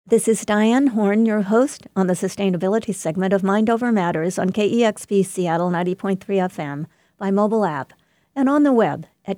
This is Diane Horn, your host on the sustainability segment of Mind Over Matters on KEXP Seattle 90.3 FM by mobile app and on the web at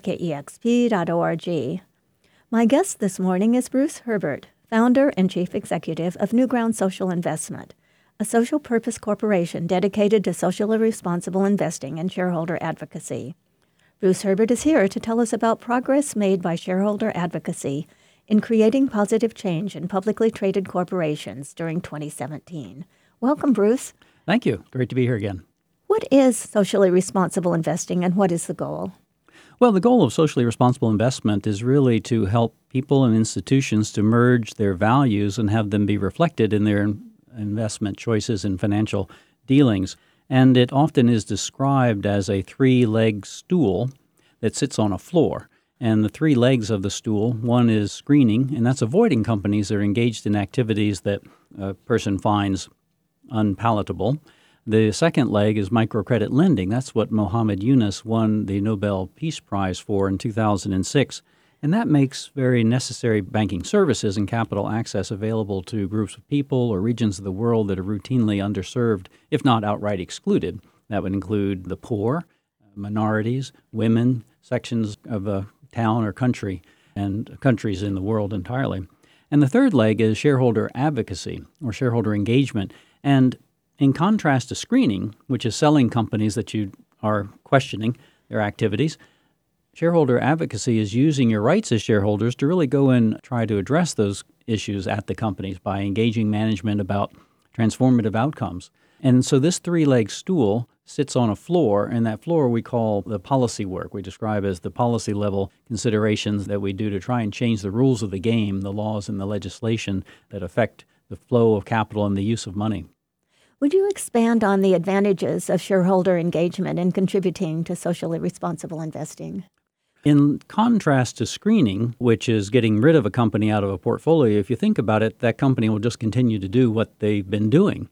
kexp.org. My guest this morning is Bruce Herbert, founder and chief executive of Newground Social Investment, a social purpose corporation dedicated to socially responsible investing and shareholder advocacy. Bruce Herbert is here to tell us about progress made by shareholder advocacy in creating positive change in publicly traded corporations during 2017. Welcome, Bruce. Thank you. Great to be here again. What is socially responsible investing and what is the goal? Well, the goal of socially responsible investment is really to help people and institutions to merge their values and have them be reflected in their investment choices and financial dealings. And it often is described as a three-leg stool that sits on a floor. And the three legs of the stool, one is screening, and that's avoiding companies that are engaged in activities that a person finds unpalatable. The second leg is microcredit lending. That's what Muhammad Yunus won the Nobel Peace Prize for in 2006. And that makes very necessary banking services and capital access available to groups of people or regions of the world that are routinely underserved, if not outright excluded. That would include the poor, minorities, women, sections of a town or country, and countries in the world entirely. And the third leg is shareholder advocacy or shareholder engagement. And in contrast to screening, which is selling companies that you are questioning their activities, shareholder advocacy is using your rights as shareholders to really go and try to address those issues at the companies by engaging management about transformative outcomes. And so this three-leg stool sits on a floor, and that floor we call the policy work. We describe as the policy level considerations that we do to try and change the rules of the game, the laws and the legislation that affect the flow of capital and the use of money. Would you expand on the advantages of shareholder engagement in contributing to socially responsible investing? In contrast to screening, which is getting rid of a company out of a portfolio, if you think about it, that company will just continue to do what they've been doing.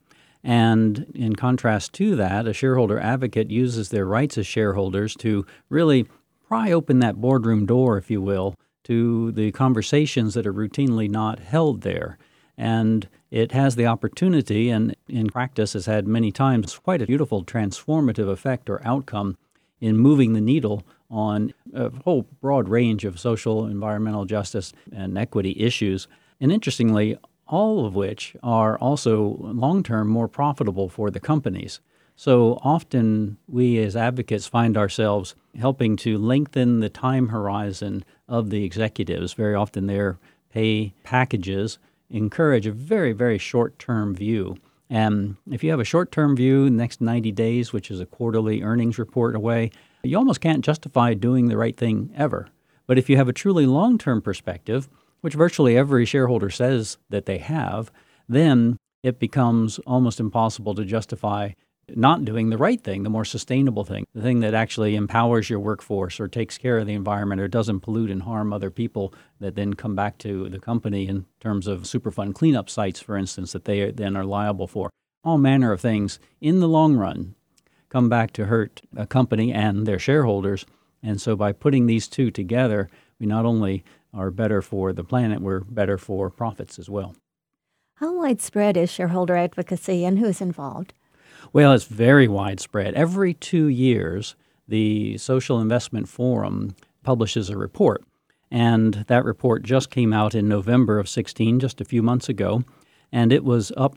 And in contrast to that, a shareholder advocate uses their rights as shareholders to really pry open that boardroom door, if you will, to the conversations that are routinely not held there. And it has the opportunity, and in practice has had many times quite a beautiful transformative effect or outcome in moving the needle on a whole broad range of social, environmental justice, and equity issues. And interestingly, all of which are also long-term more profitable for the companies. So often we as advocates find ourselves helping to lengthen the time horizon of the executives. Very often their pay packages encourage a very, very short-term view. And if you have a short-term view, the next 90 days, which is a quarterly earnings report away, you almost can't justify doing the right thing ever. But if you have a truly long-term perspective, which virtually every shareholder says that they have, then it becomes almost impossible to justify not doing the right thing, the more sustainable thing, the thing that actually empowers your workforce or takes care of the environment or doesn't pollute and harm other people that then come back to the company in terms of Superfund cleanup sites, for instance, that they then are liable for. All manner of things in the long run come back to hurt a company and their shareholders. And so by putting these two together, we not only are better for the planet, we're better for profits as well. How widespread is shareholder advocacy and who's involved? Well, it's very widespread. Every 2 years, the Social Investment Forum publishes a report. And that report just came out in November of 16, just a few months ago. And it was up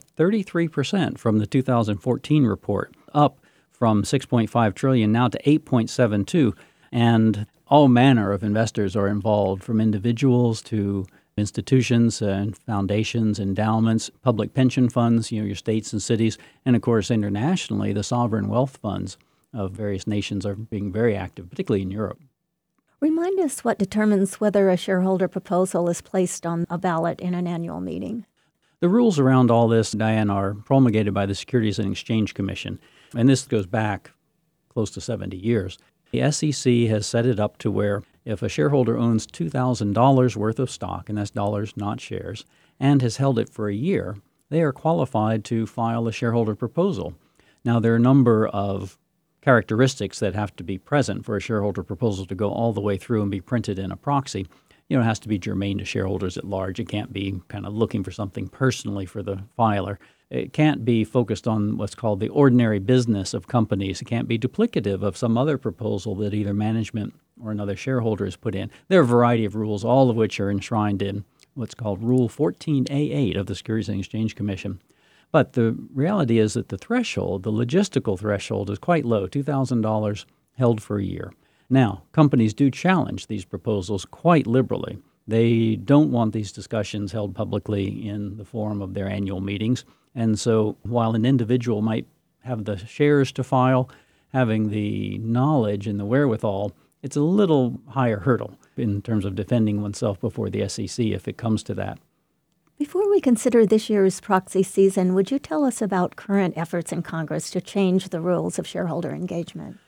33% from the 2014 report, up from 6.5 trillion now to 8.72. And all manner of investors are involved, from individuals to institutions and foundations, endowments, public pension funds, your states and cities, and of course internationally, the sovereign wealth funds of various nations are being very active, particularly in Europe. Remind us what determines whether a shareholder proposal is placed on a ballot in an annual meeting. The rules around all this, Diane, are promulgated by the Securities and Exchange Commission, and this goes back close to 70 years. The SEC has set it up to where if a shareholder owns $2,000 worth of stock, and that's dollars, not shares, and has held it for a year, they are qualified to file a shareholder proposal. Now, there are a number of characteristics that have to be present for a shareholder proposal to go all the way through and be printed in a proxy. it has to be germane to shareholders at large. It can't be kind of looking for something personally for the filer. It can't be focused on what's called the ordinary business of companies. It can't be duplicative of some other proposal that either management or another shareholder has put in. There are a variety of rules, all of which are enshrined in what's called Rule 14A8 of the Securities and Exchange Commission. But the reality is that the threshold, the logistical threshold, is quite low, $2,000 held for a year. Now, companies do challenge these proposals quite liberally. They don't want these discussions held publicly in the forum of their annual meetings. And so while an individual might have the shares to file, having the knowledge and the wherewithal, it's a little higher hurdle in terms of defending oneself before the SEC if it comes to that. Before we consider this year's proxy season, would you tell us about current efforts in Congress to change the rules of shareholder engagement?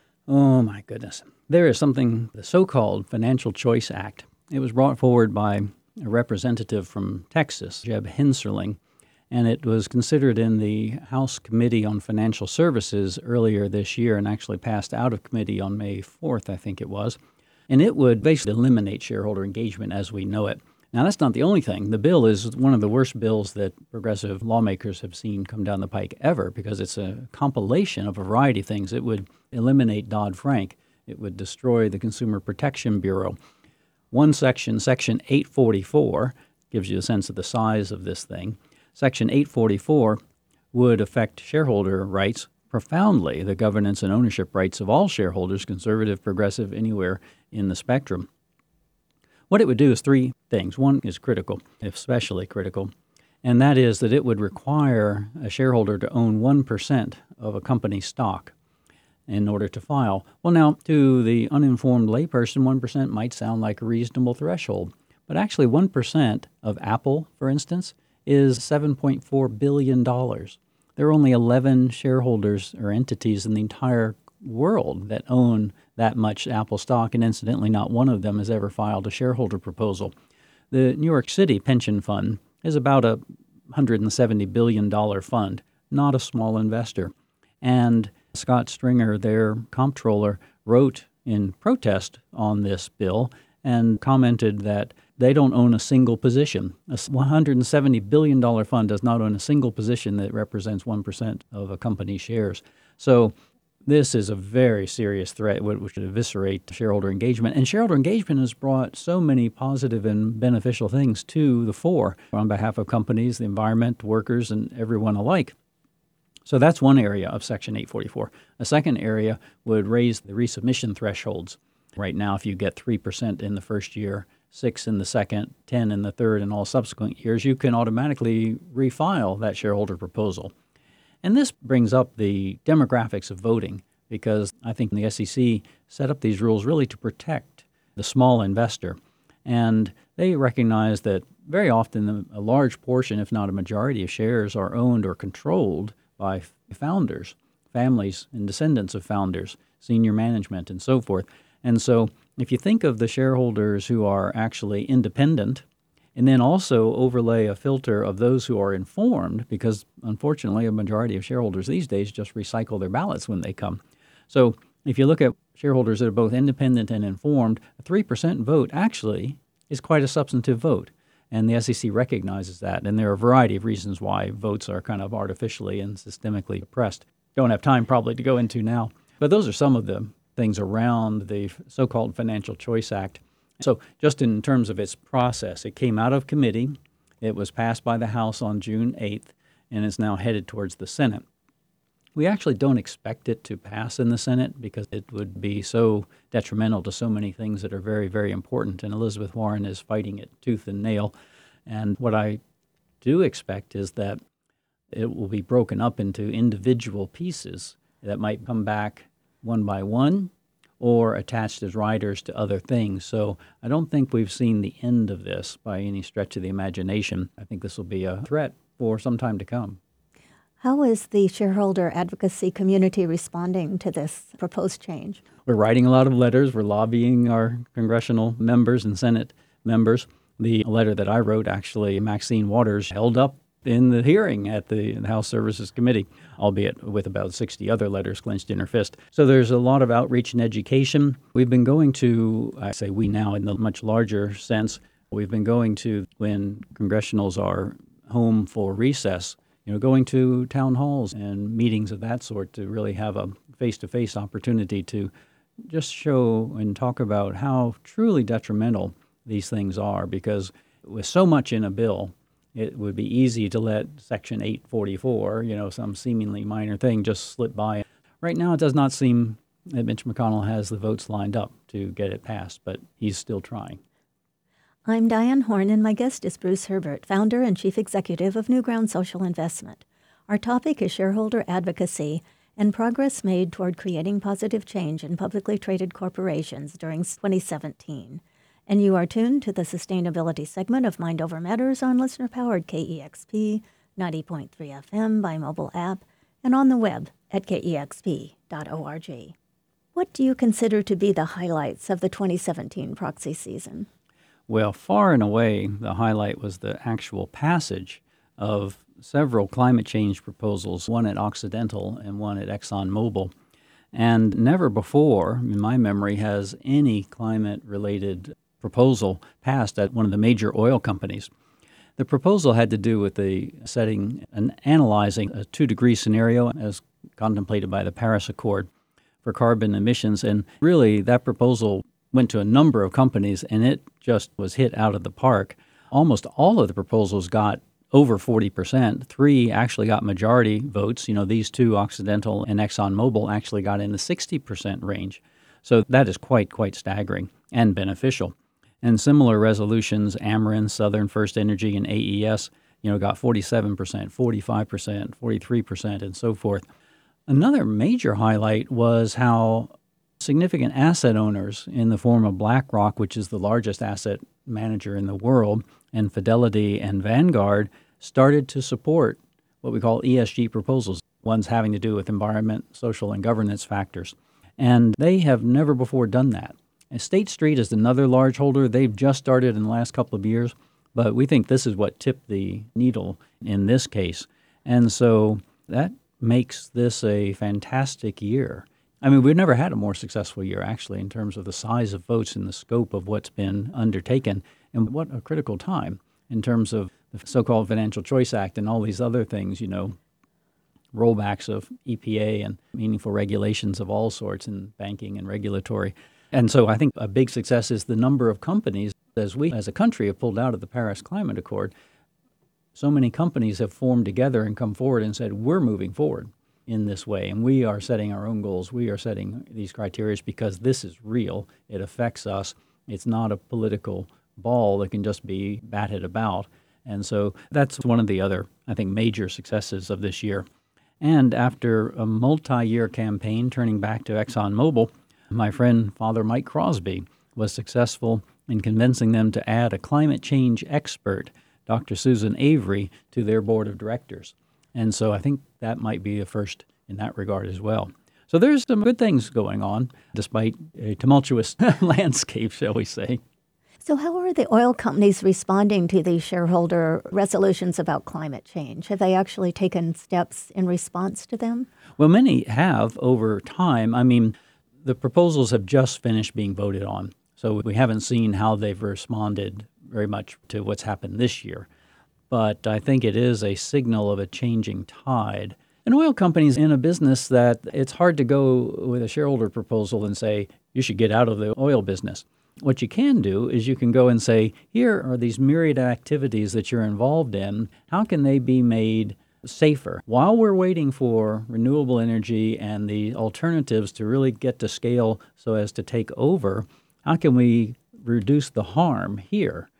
Oh, my goodness. There is something, the so-called Financial Choice Act. It was brought forward by a representative from Texas, Jeb Hensarling, and it was considered in the House Committee on Financial Services earlier this year and actually passed out of committee on May 4th, I think it was. And it would basically eliminate shareholder engagement as we know it. Now, that's not the only thing. The bill is one of the worst bills that progressive lawmakers have seen come down the pike ever because it's a compilation of a variety of things. It would eliminate Dodd-Frank. It would destroy the Consumer Protection Bureau. One section, Section 844, gives you a sense of the size of this thing. Section 844 would affect shareholder rights profoundly, the governance and ownership rights of all shareholders, conservative, progressive, anywhere in the spectrum. What it would do is three things. One is critical, especially critical, and that is that it would require a shareholder to own 1% of a company's stock in order to file. Well, now, to the uninformed layperson, 1% might sound like a reasonable threshold, but actually 1% of Apple, for instance, is $7.4 billion. There are only 11 shareholders or entities in the entire world that own that much Apple stock, and incidentally, not one of them has ever filed a shareholder proposal. The New York City Pension Fund is about a $170 billion fund, not a small investor. And Scott Stringer, their comptroller, wrote in protest on this bill and commented that they don't own a single position. A $170 billion fund does not own a single position that represents 1% of a company's shares. So this is a very serious threat which would eviscerate shareholder engagement. And shareholder engagement has brought so many positive and beneficial things to the fore on behalf of companies, the environment, workers, and everyone alike. So that's one area of Section 844. A second area would raise the resubmission thresholds. Right now, if you get 3% in the first year, 6% in the second, 10% in the third, and all subsequent years, you can automatically refile that shareholder proposal. And this brings up the demographics of voting because I think the SEC set up these rules really to protect the small investor. And they recognize that very often a large portion, if not a majority of shares, are owned or controlled by founders, families and descendants of founders, senior management, and so forth. And so if you think of the shareholders who are actually independent, and then also overlay a filter of those who are informed, because unfortunately a majority of shareholders these days just recycle their ballots when they come. So if you look at shareholders that are both independent and informed, a 3% vote actually is quite a substantive vote. And the SEC recognizes that. And there are a variety of reasons why votes are kind of artificially and systemically oppressed. Don't have time probably to go into now. But those are some of the things around the so-called Financial Choice Act. So just in terms of its process, it came out of committee. It was passed by the House on June 8th, and is now headed towards the Senate. We actually don't expect it to pass in the Senate because it would be so detrimental to so many things that are very, very important, and Elizabeth Warren is fighting it tooth and nail. And what I do expect is that it will be broken up into individual pieces that might come back one by one or attached as riders to other things. So I don't think we've seen the end of this by any stretch of the imagination. I think this will be a threat for some time to come. How is the shareholder advocacy community responding to this proposed change? We're writing a lot of letters. We're lobbying our congressional members and Senate members. The letter that I wrote, actually, Maxine Waters held up in the hearing at the House Services Committee, albeit with about 60 other letters clenched in her fist. So there's a lot of outreach and education. We've been going to, I say we now in the much larger sense, we've been going to, when congressionals are home for recess, going to town halls and meetings of that sort to really have a face-to-face opportunity to just show and talk about how truly detrimental these things are, because with so much in a bill, it would be easy to let Section 844, some seemingly minor thing, just slip by. Right now, it does not seem that Mitch McConnell has the votes lined up to get it passed, but he's still trying. I'm Diane Horn, and my guest is Bruce Herbert, founder and chief executive of Newground Social Investment. Our topic is shareholder advocacy and progress made toward creating positive change in publicly traded corporations during 2017. And you are tuned to the sustainability segment of Mind Over Matters on listener-powered KEXP 90.3 FM by mobile app and on the web at kexp.org. What do you consider to be the highlights of the 2017 proxy season? Well, far and away, the highlight was the actual passage of several climate change proposals, one at Occidental and one at ExxonMobil. And never before, in my memory, has any climate-related proposal passed at one of the major oil companies. The proposal had to do with the setting and analyzing a 2-degree scenario as contemplated by the Paris Accord for carbon emissions. And really, that proposal went to a number of companies, and it just was hit out of the park. Almost all of the proposals got over 40%. 3 actually got majority votes. These 2, Occidental and ExxonMobil, actually got in the 60% range. So that is quite staggering and beneficial. And similar resolutions, Ameren, Southern First Energy, and AES, got 47%, 45%, 43%, and so forth. Another major highlight was how significant asset owners in the form of BlackRock, which is the largest asset manager in the world, and Fidelity and Vanguard started to support what we call ESG proposals, ones having to do with environment, social, and governance factors. And they have never before done that. And State Street is another large holder. They've just started in the last couple of years, but we think this is what tipped the needle in this case. And so that makes this a fantastic year. I mean, we've never had a more successful year, actually, in terms of the size of votes and the scope of what's been undertaken. And what a critical time in terms of the so-called Financial Choice Act and all these other things, rollbacks of EPA and meaningful regulations of all sorts in banking and regulatory. And so I think a big success is the number of companies, as we as a country have pulled out of the Paris Climate Accord. So many companies have formed together and come forward and said, we're moving forward in this way, and we are setting our own goals. We are setting these criteria because this is real. It affects us. It's not a political ball that can just be batted about. And so that's one of the other, I think, major successes of this year. And after a multi-year campaign turning back to ExxonMobil, my friend Father Mike Crosby was successful in convincing them to add a climate change expert, Dr. Susan Avery, to their board of directors. And so I think that might be a first in that regard as well. So there's some good things going on, despite a tumultuous landscape, shall we say. So how are the oil companies responding to these shareholder resolutions about climate change? Have they actually taken steps in response to them? Well, many have over time. I mean, the proposals have just finished being voted on, so we haven't seen how they've responded very much to what's happened this year. But I think it is a signal of a changing tide. An oil company's in a business that it's hard to go with a shareholder proposal and say, you should get out of the oil business. What you can do is you can go and say, here are these myriad activities that you're involved in. How can they be made safer? While we're waiting for renewable energy and the alternatives to really get to scale so as to take over, how can we reduce the harm here?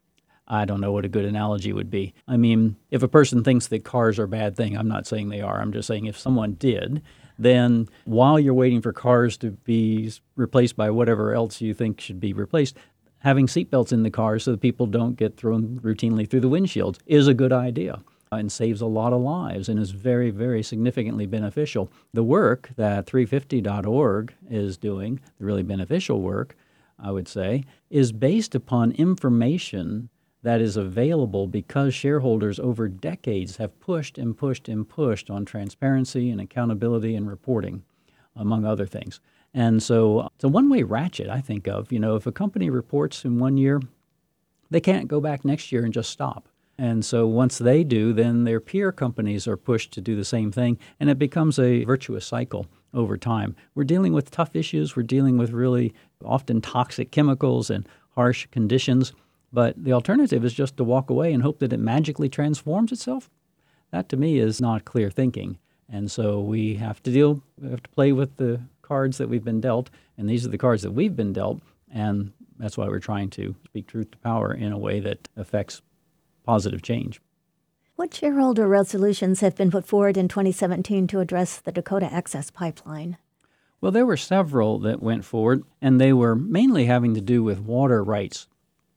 I don't know what a good analogy would be. I mean, if a person thinks that cars are a bad thing, I'm not saying they are. I'm just saying if someone did, then while you're waiting for cars to be replaced by whatever else you think should be replaced, having seatbelts in the car so that people don't get thrown routinely through the windshields is a good idea and saves a lot of lives and is very, very significantly beneficial. The work that 350.org is doing, the really beneficial work, I would say, is based upon information that is available because shareholders over decades have pushed and pushed and pushed on transparency and accountability and reporting, among other things. And so it's a one-way ratchet, I think of. If a company reports in one year, they can't go back next year and just stop. And so once they do, then their peer companies are pushed to do the same thing, and it becomes a virtuous cycle over time. We're dealing with tough issues. We're dealing with really often toxic chemicals and harsh conditions. But the alternative is just to walk away and hope that it magically transforms itself. That, to me, is not clear thinking. And so we have to play with the cards that we've been dealt, and these are the cards that we've been dealt, and that's why we're trying to speak truth to power in a way that affects positive change. What shareholder resolutions have been put forward in 2017 to address the Dakota Access Pipeline? Well, there were several that went forward, and they were mainly having to do with water rights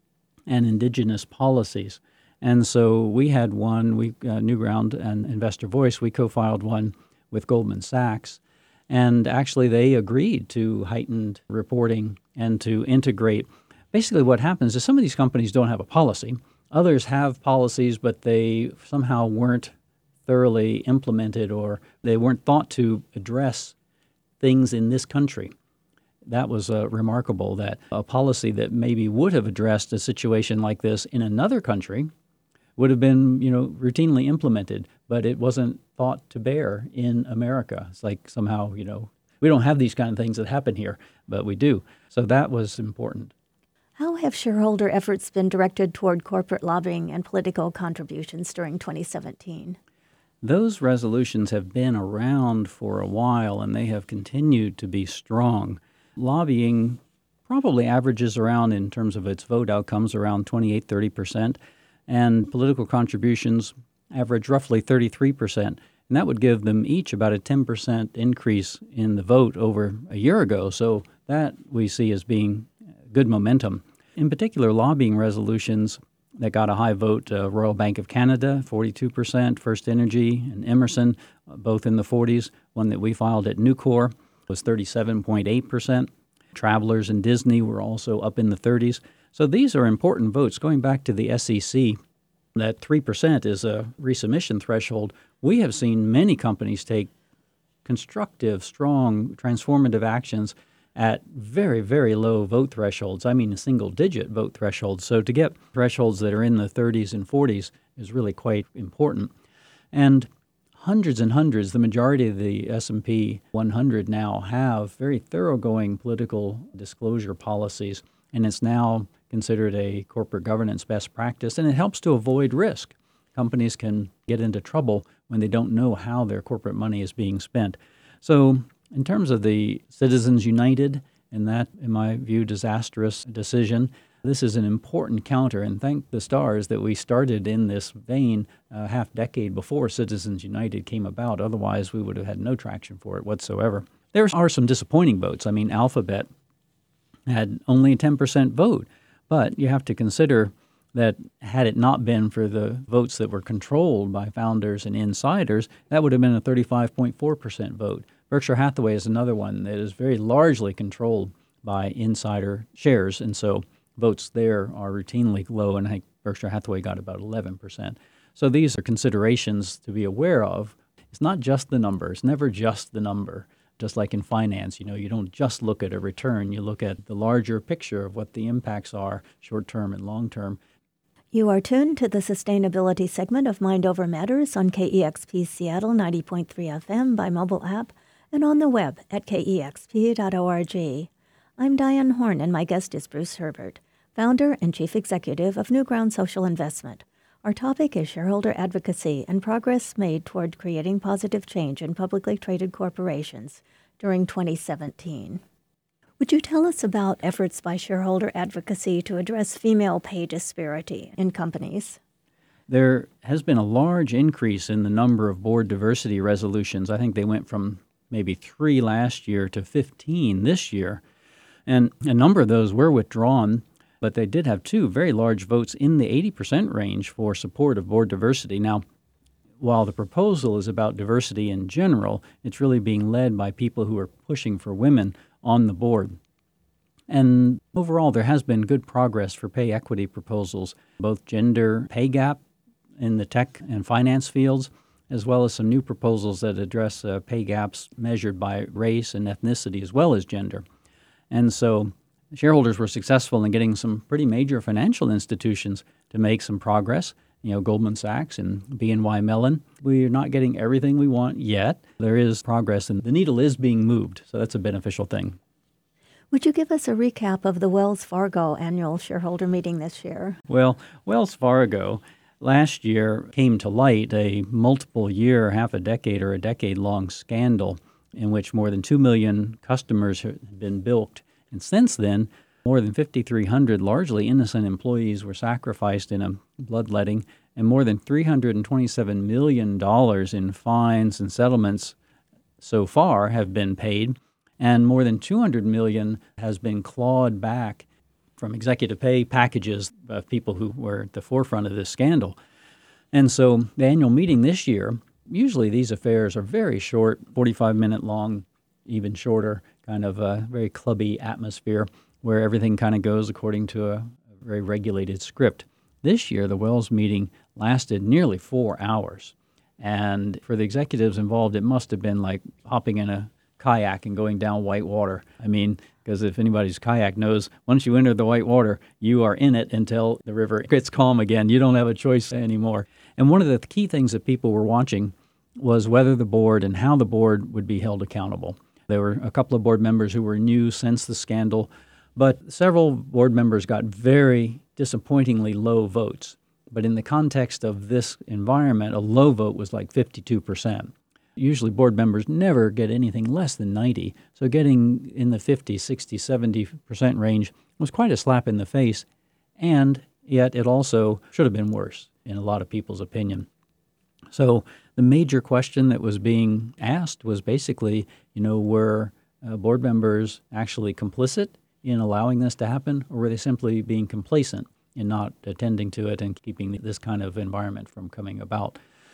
and indigenous policies. And so we had one, Newground and Investor Voice, we co-filed one with Goldman Sachs. And actually they agreed to heightened reporting and to integrate. Basically what happens is some of these companies don't have a policy. Others have policies, but they somehow weren't thoroughly implemented, or they weren't thought to address things in this country. That was remarkable, that a policy that maybe would have addressed a situation like this in another country would have been, routinely implemented, but it wasn't thought to bear in America. It's like somehow, we don't have these kind of things that happen here, but we do. So that was important. How have shareholder efforts been directed toward corporate lobbying and political contributions during 2017? Those resolutions have been around for a while, and they have continued to be strong. Lobbying probably averages around, in terms of its vote outcomes, around 28-30%, and political contributions average roughly 33%. And that would give them each about a 10% increase in the vote over a year ago. So that we see as being good momentum. In particular, lobbying resolutions that got a high vote, Royal Bank of Canada, 42%, First Energy and Emerson, both in the 40s. One that we filed at Nucor was 37.8%. Travelers and Disney were also up in the 30s. So these are important votes. Going back to the SEC, that 3% is a resubmission threshold. We have seen many companies take constructive, strong, transformative actions at very, very low vote thresholds. I mean, single-digit vote thresholds. So to get thresholds that are in the 30s and 40s is really quite important. And hundreds and hundreds, the majority of the S&P 100 now have very thoroughgoing political disclosure policies, and it's now considered a corporate governance best practice, and it helps to avoid risk. Companies can get into trouble when they don't know how their corporate money is being spent. So in terms of the Citizens United, and that, in my view, disastrous decision, this is an important counter, and thank the stars that we started in this vein a half-decade before Citizens United came about. Otherwise, we would have had no traction for it whatsoever. There are some disappointing votes. I mean, Alphabet had only a 10% vote, but you have to consider that had it not been for the votes that were controlled by founders and insiders, that would have been a 35.4% vote. Berkshire Hathaway is another one that is very largely controlled by insider shares, and so votes there are routinely low, and I think Berkshire Hathaway got about 11%. So these are considerations to be aware of. It's not just the number. It's never just the number. Just like in finance, you don't just look at a return. You look at the larger picture of what the impacts are, short-term and long-term. You are tuned to the sustainability segment of Mind Over Matters on KEXP Seattle 90.3 FM by mobile app and on the web at kexp.org. I'm Diane Horn, and my guest is Bruce Herbert, founder and chief executive of Newground Social Investment. Our topic is shareholder advocacy and progress made toward creating positive change in publicly traded corporations during 2017. Would you tell us about efforts by shareholder advocacy to address female pay disparity in companies? There has been a large increase in the number of board diversity resolutions. I think they went from maybe 3 last year to 15 this year. And a number of those were withdrawn, but they did have 2 very large votes in the 80% range for support of board diversity. Now, while the proposal is about diversity in general, it's really being led by people who are pushing for women on the board. And overall, there has been good progress for pay equity proposals, both gender pay gap in the tech and finance fields, as well as some new proposals that address pay gaps measured by race and ethnicity as well as gender. And so shareholders were successful in getting some pretty major financial institutions to make some progress. Goldman Sachs and BNY Mellon. We're not getting everything we want yet. There is progress, and the needle is being moved, so that's a beneficial thing. Would you give us a recap of the Wells Fargo annual shareholder meeting this year? Well, Wells Fargo last year came to light a multiple year, half a decade or a decade-long scandal in which more than 2 million customers had been bilked. And since then, more than 5,300 largely innocent employees were sacrificed in a bloodletting, and more than $327 million in fines and settlements so far have been paid, and more than $200 million has been clawed back from executive pay packages of people who were at the forefront of this scandal. And so the annual meeting this year, usually these affairs are very short, 45-minute long, even shorter, kind of a very clubby atmosphere, where everything kind of goes according to a very regulated script. This year, the Wells meeting lasted nearly 4 hours. And for the executives involved, it must have been like hopping in a kayak and going down white water. I mean, because if anybody's kayak knows, once you enter the white water, you are in it until the river gets calm again. You don't have a choice anymore. And one of the key things that people were watching was whether the board and how the board would be held accountable. There were a couple of board members who were new since the scandal, but several board members got very disappointingly low votes. But in the context of this environment, a low vote was like 52%. Usually board members never get anything less than 90, so getting in the 50, 60, 70% range was quite a slap in the face, and yet it also should have been worse in a lot of people's opinion. So the major question that was being asked was basically, were board members actually complicit in allowing this to happen, or were they simply being complacent in not attending to it and keeping this kind of environment from coming about?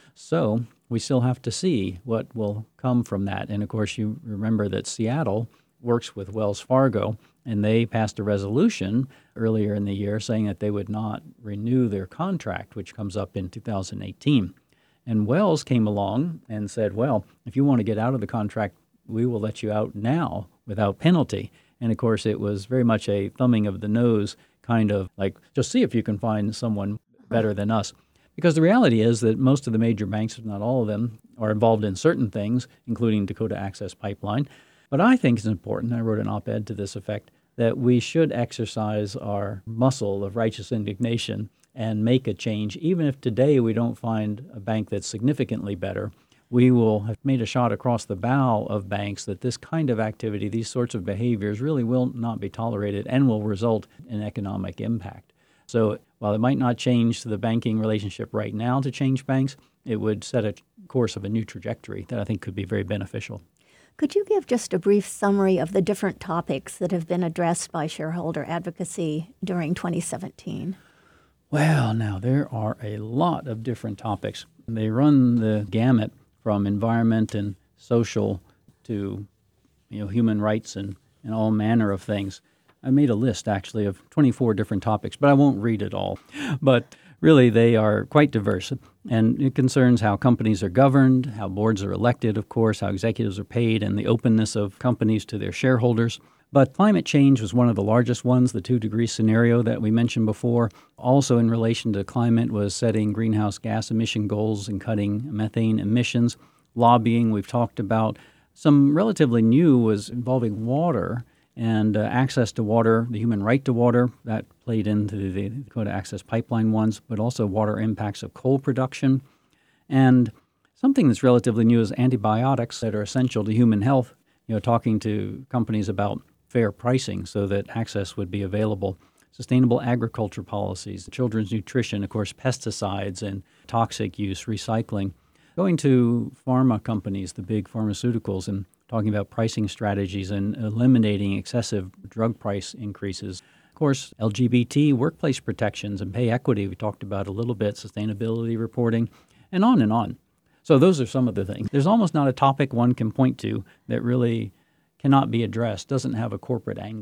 So we still have to see what will come from that. And of course, you remember that Seattle works with Wells Fargo, and they passed a resolution earlier in the year saying that they would not renew their contract, which comes up in 2018. And Wells came along and said, well, if you want to get out of the contract, we will let you out now without penalty. And of course, it was very much a thumbing of the nose, kind of like, just see if you can find someone better than us. Because the reality is that most of the major banks, if not all of them, are involved in certain things, including Dakota Access Pipeline. But I think it's important, I wrote an op-ed to this effect, that we should exercise our muscle of righteous indignation and make a change. Even if today we don't find a bank that's significantly better, we will have made a shot across the bow of banks that this kind of activity, these sorts of behaviors really will not be tolerated and will result in economic impact. So while it might not change the banking relationship right now to change banks, it would set a course of a new trajectory that I think could be very beneficial. Could you give just a brief summary of the different topics that have been addressed by shareholder advocacy during 2017? Well, now there are a lot of different topics. They run the gamut from environment and social to human rights and all manner of things. I made a list, actually, of 24 different topics, but I won't read it all. But really, they are quite diverse, and it concerns how companies are governed, how boards are elected, of course, how executives are paid, and the openness of companies to their shareholders. But climate change was one of the largest ones, the 2-degree scenario that we mentioned before. Also in relation to climate was setting greenhouse gas emission goals and cutting methane emissions. Lobbying, we've talked about. Some relatively new was involving water and access to water, the human right to water. That played into the Dakota Access Pipeline ones, but also water impacts of coal production. And something that's relatively new is antibiotics that are essential to human health, talking to companies about fair pricing so that access would be available. Sustainable agriculture policies, children's nutrition, of course, pesticides and toxic use, recycling. Going to pharma companies, the big pharmaceuticals, and talking about pricing strategies and eliminating excessive drug price increases. Of course, LGBT workplace protections and pay equity, we talked about a little bit, sustainability reporting, and on and on. So those are some of the things. There's almost not a topic one can point to that really cannot be addressed, doesn't have a corporate angle.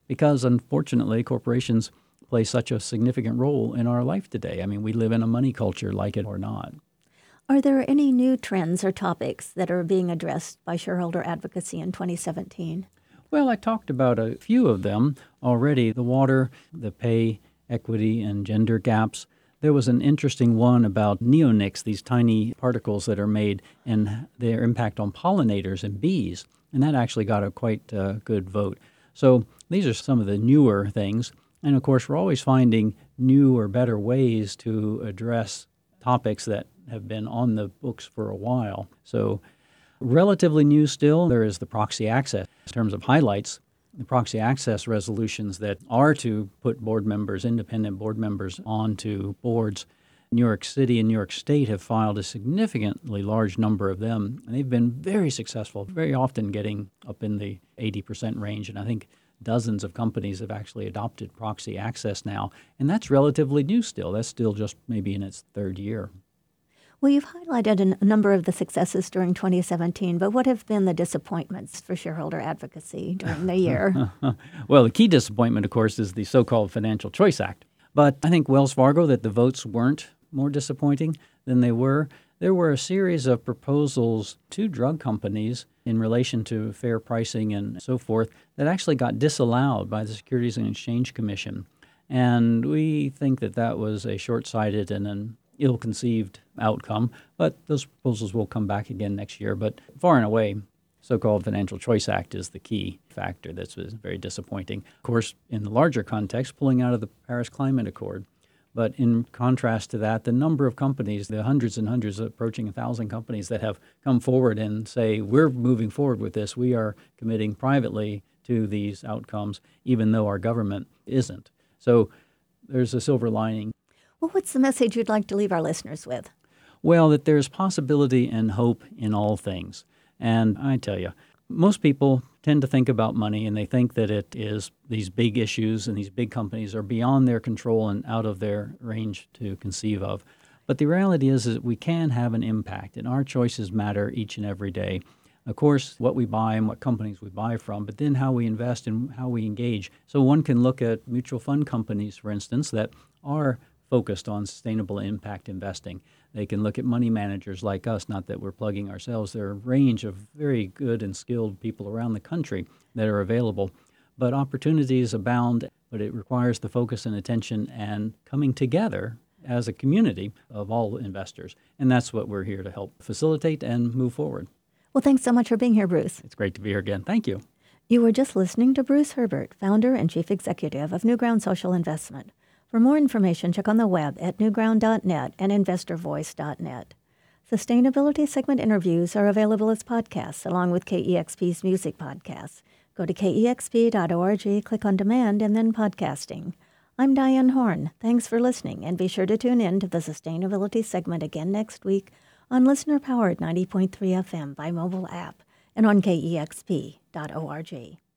because unfortunately corporations play such a significant role in our life today. I mean, we live in a money culture, like it or not. Are there any new trends or topics that are being addressed by shareholder advocacy in 2017? Well, I talked about a few of them already: the water, the pay, equity, and gender gaps. There was an interesting one about neonics, these tiny particles that are made, and their impact on pollinators and bees, and that actually got a quite good vote. So these are some of the newer things. And of course, we're always finding new or better ways to address topics that have been on the books for a while. So relatively new still, there is the proxy access. In terms of highlights, the proxy access resolutions that are to put board members, independent board members, onto boards. New York City and New York State have filed a significantly large number of them, and they've been very successful, very often getting up in the 80% range. And I think dozens of companies have actually adopted proxy access now, and that's relatively new still. That's still just maybe in its third year. Well, you've highlighted a number of the successes during 2017, but what have been the disappointments for shareholder advocacy during the year? Well, the key disappointment, of course, is the so-called Financial Choice Act. But I think Wells Fargo, that the votes weren't more disappointing than they were. There were a series of proposals to drug companies in relation to fair pricing and so forth that actually got disallowed by the Securities and Exchange Commission. And we think that that was a short-sighted and an ill-conceived outcome, but those proposals will come back again next year. But far and away, so-called Financial Choice Act is the key factor that's very disappointing. Of course, in the larger context, pulling out of the Paris Climate Accord. But in contrast to that, the number of companies, the hundreds and hundreds, approaching 1,000 companies that have come forward and say, we're moving forward with this, we are committing privately to these outcomes, even though our government isn't. So there's a silver lining. Well, what's the message you'd like to leave our listeners with? Well, that there's possibility and hope in all things. And I tell you, most people tend to think about money, and they think that it is these big issues and these big companies are beyond their control and out of their range to conceive of. But the reality is that we can have an impact, and our choices matter each and every day. Of course, what we buy and what companies we buy from, but then how we invest and how we engage. So one can look at mutual fund companies, for instance, that are focused on sustainable impact investing. They can look at money managers like us, not that we're plugging ourselves. There are a range of very good and skilled people around the country that are available. But opportunities abound, but it requires the focus and attention and coming together as a community of all investors. And that's what we're here to help facilitate and move forward. Well, thanks so much for being here, Bruce. It's great to be here again. Thank you. You were just listening to Bruce Herbert, founder and chief executive of Newground Social Investment. For more information, check on the web at newground.net and investorvoice.net. Sustainability segment interviews are available as podcasts, along with KEXP's music podcasts. Go to kexp.org, click on Demand, and then Podcasting. I'm Diane Horn. Thanks for listening, and be sure to tune in to the Sustainability segment again next week on listener-powered 90.3 FM by mobile app and on kexp.org.